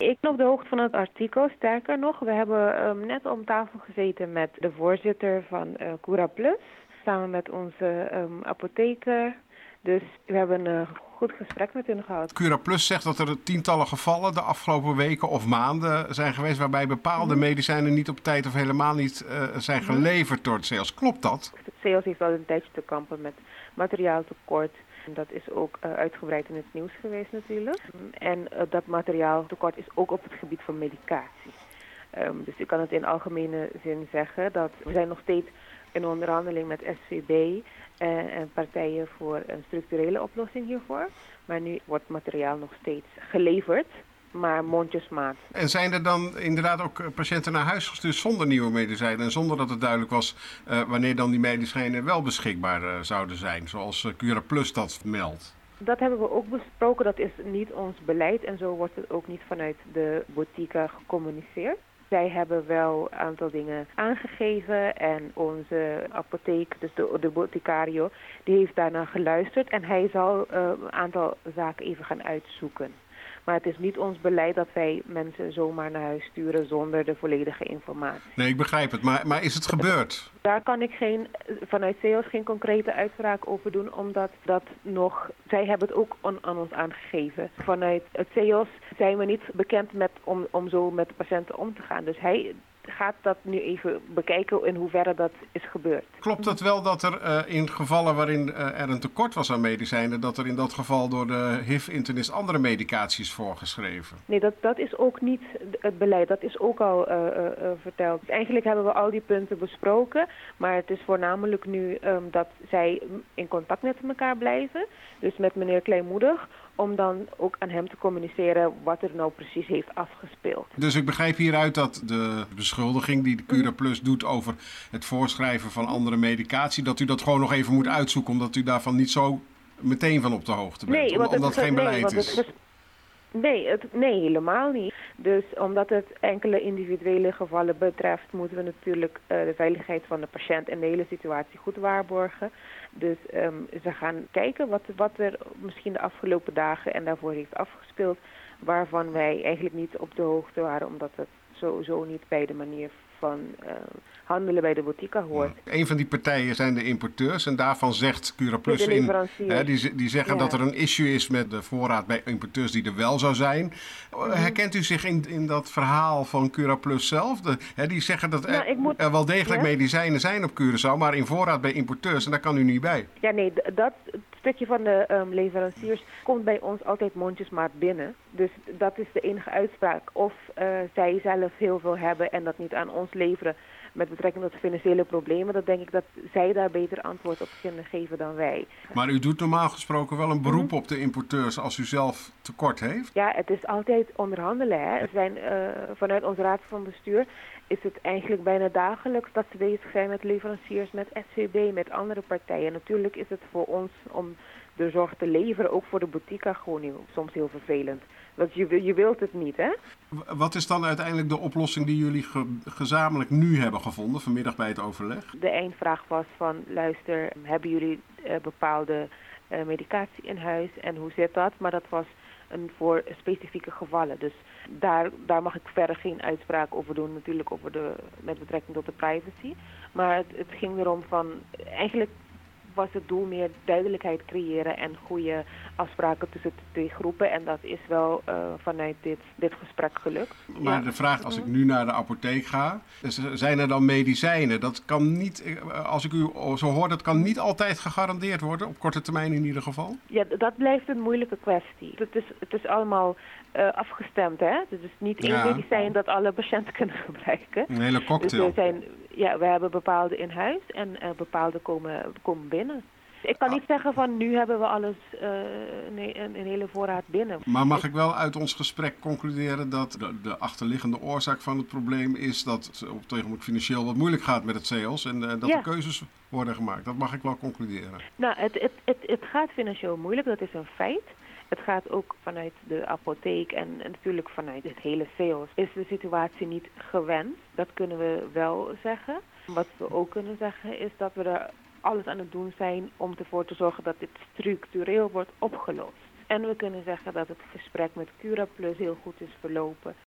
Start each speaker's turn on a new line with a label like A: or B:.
A: ik ben op de hoogte van het artikel. Sterker nog, we hebben net om tafel gezeten met de voorzitter van Cura Plus. Samen met onze apotheker. Dus we hebben een goed gesprek met hun gehad.
B: Cura Plus zegt dat er tientallen gevallen de afgelopen weken of maanden zijn geweest waarbij bepaalde medicijnen niet op tijd of helemaal niet zijn geleverd door het CEOS. Klopt dat?
A: Het CEOS heeft al een tijdje te kampen met materiaaltekort. Dat is ook uitgebreid in het nieuws geweest natuurlijk. En dat materiaaltekort is ook op het gebied van medicatie. Dus ik kan het in algemene zin zeggen dat we zijn nog steeds in onderhandeling met SVB en partijen voor een structurele oplossing hiervoor. Maar nu wordt materiaal nog steeds geleverd, maar mondjesmaat.
B: En zijn er dan inderdaad ook patiënten naar huis gestuurd zonder nieuwe medicijnen en zonder dat het duidelijk was wanneer dan die medicijnen wel beschikbaar zouden zijn, zoals Cura Plus dat meldt?
A: Dat hebben we ook besproken, dat is niet ons beleid en zo wordt het ook niet vanuit de botica gecommuniceerd. Zij hebben wel een aantal dingen aangegeven en onze apotheek, dus de boticario, die heeft daarna geluisterd en hij zal een aantal zaken even gaan uitzoeken. Maar het is niet ons beleid dat wij mensen zomaar naar huis sturen zonder de volledige informatie.
B: Nee, ik begrijp het. Maar is het gebeurd?
A: Daar kan ik vanuit CEOS geen concrete uitspraak over doen, omdat zij hebben het ook aan ons aangegeven. Vanuit het CEOS zijn we niet bekend om zo met de patiënten om te gaan. Dus hij gaat dat nu even bekijken in hoeverre dat is gebeurd.
B: Klopt het wel dat er in gevallen waarin er een tekort was aan medicijnen, dat er in dat geval door de HIV-internist andere medicatie is voorgeschreven?
A: Nee, dat is ook niet het beleid. Dat is ook al verteld. Dus eigenlijk hebben we al die punten besproken, maar het is voornamelijk nu dat zij in contact met elkaar blijven. Dus met meneer Kleinmoedig, om dan ook aan hem te communiceren wat er nou precies heeft afgespeeld.
B: Dus ik begrijp hieruit dat de beschuldiging die de Cura Plus doet over het voorschrijven van andere medicatie, dat u dat gewoon nog even moet uitzoeken, omdat u daarvan niet zo meteen van op de hoogte bent, omdat het geen beleid is.
A: Nee, helemaal niet. Dus omdat het enkele individuele gevallen betreft, moeten we natuurlijk de veiligheid van de patiënt en de hele situatie goed waarborgen. Dus ze gaan kijken wat er misschien de afgelopen dagen en daarvoor heeft afgespeeld, waarvan wij eigenlijk niet op de hoogte waren, omdat het sowieso niet bij de manier van handelen bij de botica hoort.
B: Een van die partijen zijn de importeurs en daarvan zegt Cura Plus die zeggen dat er een issue is met de voorraad bij importeurs die er wel zou zijn. Herkent u zich in dat verhaal van Cura Plus zelf? Die zeggen dat er wel degelijk medicijnen zijn op Curaçao, maar in voorraad bij importeurs en daar kan u niet bij.
A: Ja, nee, dat stukje van de leveranciers komt bij ons altijd mondjesmaat binnen. Dus dat is de enige uitspraak. Of zij zelf heel veel hebben en dat niet aan ons leveren met betrekking tot financiële problemen, dan denk ik dat zij daar beter antwoord op kunnen geven dan wij.
B: Maar u doet normaal gesproken wel een beroep op de importeurs als u zelf tekort heeft?
A: Ja, het is altijd onderhandelen. Hè. Vanuit onze raad van bestuur is het eigenlijk bijna dagelijks dat ze bezig zijn met leveranciers, met SVB, met andere partijen. Natuurlijk is het voor ons om de zorg te leveren, ook voor de botica, gewoon soms heel vervelend. Want je wilt het niet, hè?
B: Wat is dan uiteindelijk de oplossing die jullie gezamenlijk nu hebben gevonden, vanmiddag bij het overleg?
A: De eindvraag was van, luister, hebben jullie bepaalde medicatie in huis en hoe zit dat? Maar dat was voor specifieke gevallen. Dus daar mag ik verder geen uitspraak over doen, natuurlijk met betrekking tot de privacy. Maar het ging erom van, eigenlijk was het doel meer duidelijkheid creëren en goede afspraken tussen de twee groepen. En dat is wel vanuit dit gesprek gelukt.
B: Maar de vraag, als ik nu naar de apotheek ga, zijn er dan medicijnen? Dat kan niet, als ik u zo hoor, dat kan niet altijd gegarandeerd worden, op korte termijn in ieder geval? Ja,
A: dat blijft een moeilijke kwestie. Het is allemaal afgestemd, hè? Het is niet één medicijn dat alle patiënten kunnen gebruiken.
B: Een hele cocktail.
A: Dus we hebben bepaalde in huis en bepaalde komen binnen. Ik kan niet zeggen van nu hebben we alles, een hele voorraad binnen.
B: Maar mag ik wel uit ons gesprek concluderen dat de achterliggende oorzaak van het probleem is dat het op het ogenblik financieel wat moeilijk gaat met het CEOS en dat er keuzes worden gemaakt. Dat mag ik wel concluderen.
A: Nou, het gaat financieel moeilijk, dat is een feit. Het gaat ook vanuit de apotheek en natuurlijk vanuit het hele CEOS. Is de situatie niet gewenst? Dat kunnen we wel zeggen. Wat we ook kunnen zeggen is dat we er alles aan het doen zijn om ervoor te zorgen dat dit structureel wordt opgelost. En we kunnen zeggen dat het gesprek met Cura Plus heel goed is verlopen.